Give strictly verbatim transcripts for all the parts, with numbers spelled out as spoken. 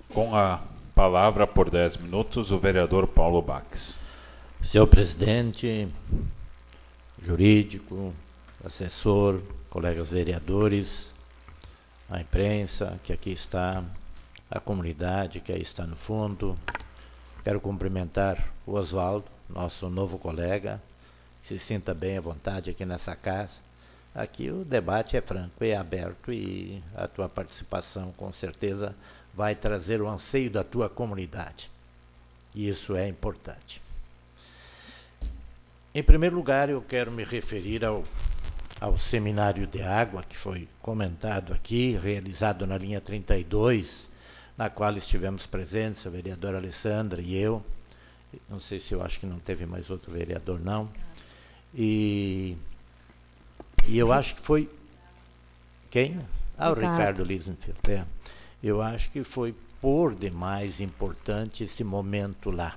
Com a palavra por dez minutos, o vereador Paulo Bax. Senhor presidente, jurídico, assessor, colegas vereadores, a imprensa que aqui está, a comunidade que aí está no fundo. Quero cumprimentar o Oswaldo, nosso novo colega, que se sinta bem à vontade aqui nessa casa. Aqui o debate é franco, é aberto e a tua participação com certeza vai trazer o anseio da tua comunidade. E isso é importante. Em primeiro lugar, eu quero me referir ao, ao seminário de água que foi comentado aqui, realizado na linha trinta e dois, na qual estivemos presentes, a vereadora Alessandra e eu. Não sei se eu acho que não teve mais outro vereador, não. E, e eu acho que foi... Quem? Ah, o Ricardo Lisenfeld. É. Eu acho que foi por demais importante esse momento lá.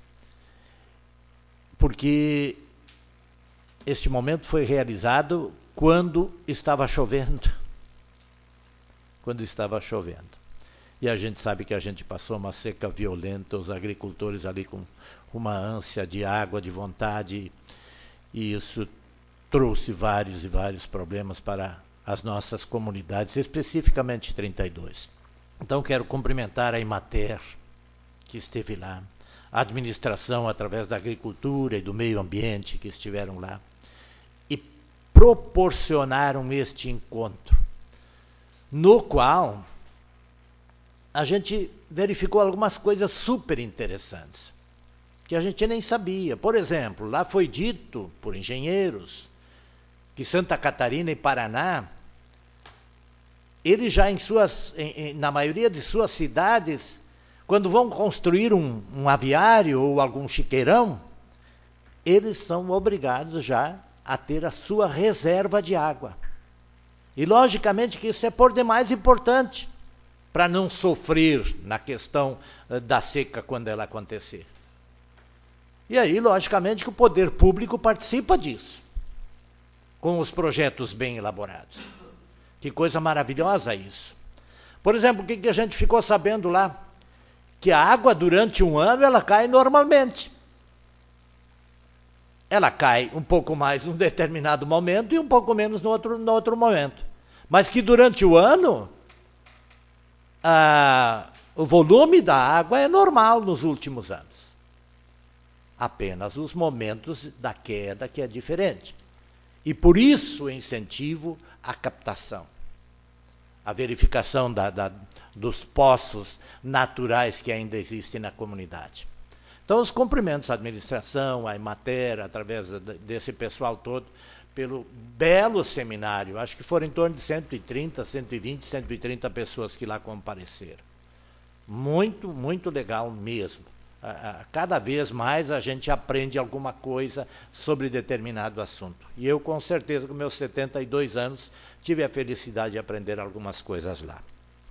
Porque este momento foi realizado quando estava chovendo. Quando estava chovendo. E a gente sabe que a gente passou uma seca violenta, os agricultores ali com uma ânsia de água, de vontade, e isso trouxe vários e vários problemas para as nossas comunidades, especificamente trinta e dois. Então quero cumprimentar a Emater, que esteve lá, a administração através da agricultura e do meio ambiente que estiveram lá, e proporcionaram este encontro, no qual a gente verificou algumas coisas super interessantes, que a gente nem sabia. Por exemplo, lá foi dito por engenheiros que Santa Catarina e Paraná, eles já em suas, em, em, na maioria de suas cidades, quando vão construir um, um aviário ou algum chiqueirão, eles são obrigados já a ter a sua reserva de água. E logicamente que isso é por demais importante, para não sofrer na questão da seca quando ela acontecer. E aí, logicamente, que o poder público participa disso, com os projetos bem elaborados. Que coisa maravilhosa isso. Por exemplo, o que a gente ficou sabendo lá? Que a água durante um ano ela cai normalmente. Ela cai um pouco mais num determinado momento e um pouco menos no outro, no outro momento. Mas que durante o ano, a, o volume da água é normal nos últimos anos. Apenas os momentos da queda que é diferente. E por isso o incentivo à captação. A verificação da, da, dos poços naturais que ainda existem na comunidade. Então, os cumprimentos à administração, à Emater, através desse pessoal todo, pelo belo seminário. Acho que foram em torno de cento e trinta, cento e vinte, cento e trinta pessoas que lá compareceram. Muito, muito legal mesmo. Cada vez mais a gente aprende alguma coisa sobre determinado assunto. E eu, com certeza, com meus setenta e dois anos, tive a felicidade de aprender algumas coisas lá.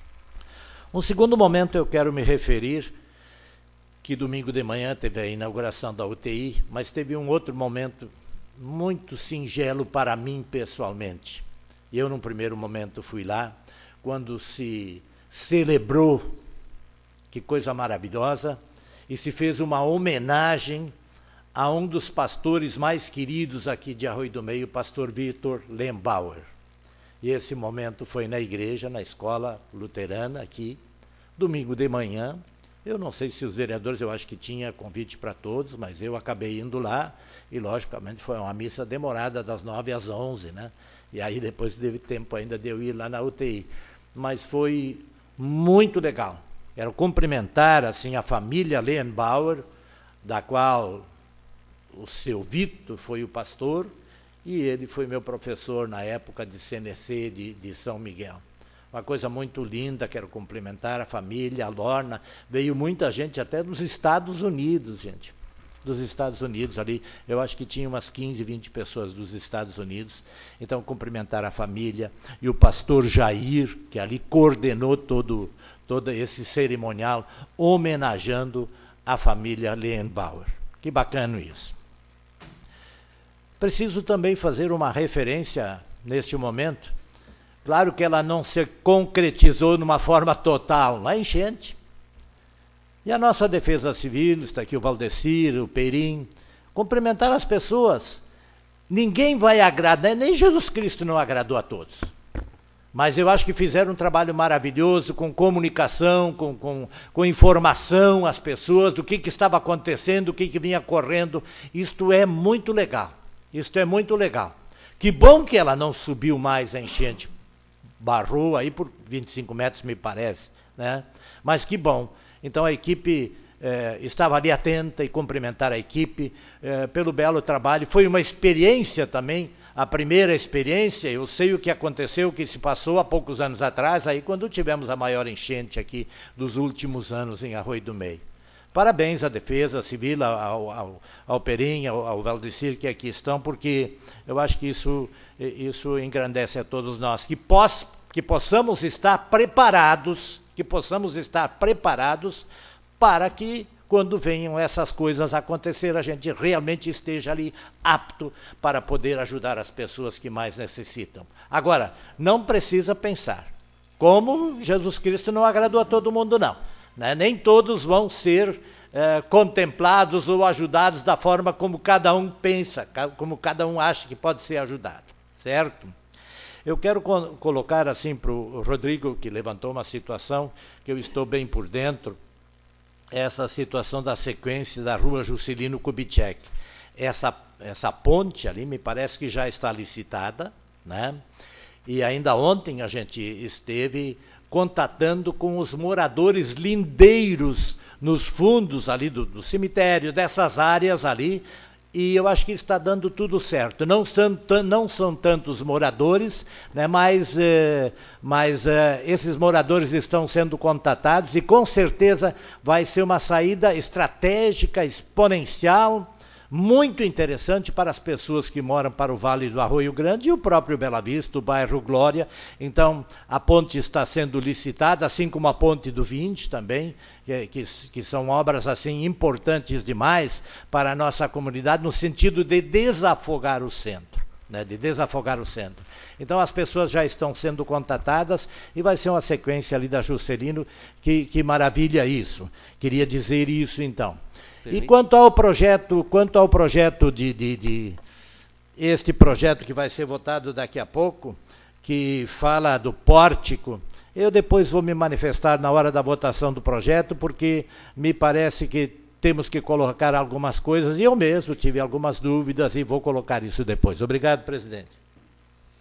Um segundo momento eu quero me referir, que domingo de manhã teve a inauguração da U T I, mas teve um outro momento muito singelo para mim pessoalmente. Eu, num primeiro momento, fui lá, quando se celebrou, que coisa maravilhosa, e se fez uma homenagem a um dos pastores mais queridos aqui de Arroio do Meio, o pastor Vitor Lembauer. E esse momento foi na igreja, na escola luterana aqui, domingo de manhã. Eu não sei se os vereadores, eu acho que tinha convite para todos, mas eu acabei indo lá e, logicamente, foi uma missa demorada das nove às onze, né? E aí depois teve tempo ainda de eu ir lá na U T I. Mas foi muito legal. Quero cumprimentar assim, a família Lembauer, da qual o seu Vitor foi o pastor, e ele foi meu professor na época de C N C de, de São Miguel. Uma coisa muito linda, quero cumprimentar a família, a Lorna. Veio muita gente até dos Estados Unidos, gente. Dos Estados Unidos ali, eu acho que tinha umas quinze, vinte pessoas dos Estados Unidos. Então, cumprimentar a família e o pastor Jair, que ali coordenou todo, todo esse cerimonial, homenageando a família Lembauer. Que bacana isso. Preciso também fazer uma referência neste momento. Claro que ela não se concretizou numa forma total, na enchente. E a nossa Defesa Civil, está aqui o Valdecir, o Perim, cumprimentar as pessoas. Ninguém vai agradar, nem Jesus Cristo não agradou a todos. Mas eu acho que fizeram um trabalho maravilhoso, com comunicação, com, com, com informação às pessoas do que, que estava acontecendo, o que, que vinha correndo. Isto é muito legal. Isto é muito legal. Que bom que ela não subiu mais a enchente. Barrou aí por vinte e cinco metros, me parece, né? Mas que bom. Então a equipe eh, estava ali atenta e cumprimentar a equipe eh, pelo belo trabalho. Foi uma experiência também, a primeira experiência. Eu sei o que aconteceu, o que se passou há poucos anos atrás, aí quando tivemos a maior enchente aqui dos últimos anos em Arroio do Meio. Parabéns à Defesa Civil, ao, ao, ao Perim, ao, ao Valdecir que aqui estão, porque eu acho que isso, isso engrandece a todos nós. Que, poss, que possamos estar preparados, que possamos estar preparados para que, quando venham essas coisas acontecer, a gente realmente esteja ali apto para poder ajudar as pessoas que mais necessitam. Agora, não precisa pensar, como Jesus Cristo não agradou a todo mundo, não. Né? Nem todos vão ser eh, contemplados ou ajudados da forma como cada um pensa, como cada um acha que pode ser ajudado, certo? Eu quero co- colocar assim para o Rodrigo, que levantou uma situação que eu estou bem por dentro, essa situação da sequência da rua Juscelino Kubitschek. Essa, essa ponte ali me parece que já está licitada, né? E ainda ontem a gente esteve contatando com os moradores lindeiros nos fundos ali do, do cemitério, dessas áreas ali, e eu acho que está dando tudo certo. Não são, não são tantos moradores, né, mas, eh, mas eh, esses moradores estão sendo contatados e com certeza vai ser uma saída estratégica, exponencial, muito interessante para as pessoas que moram para o Vale do Arroio Grande e o próprio Bela Vista, o bairro Glória. Então, a ponte está sendo licitada, assim como a ponte do vinte também, que, que, que são obras assim importantes demais para a nossa comunidade, no sentido de desafogar o centro. Né, de desafogar o centro. Então as pessoas já estão sendo contatadas e vai ser uma sequência ali da Juscelino, que, que maravilha isso. Queria dizer isso então. E quanto ao projeto, quanto ao projeto de, de, de este projeto que vai ser votado daqui a pouco, que fala do pórtico, eu depois vou me manifestar na hora da votação do projeto, porque me parece que temos que colocar algumas coisas, e eu mesmo tive algumas dúvidas e vou colocar isso depois. Obrigado, presidente.